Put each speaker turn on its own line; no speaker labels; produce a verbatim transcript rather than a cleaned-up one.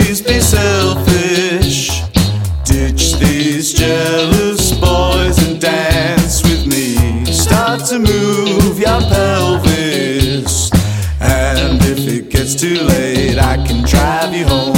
please be selfish. Ditch these jealous boys and dance with me. Start to move your pelvis, and if it gets too late, I can drive you home.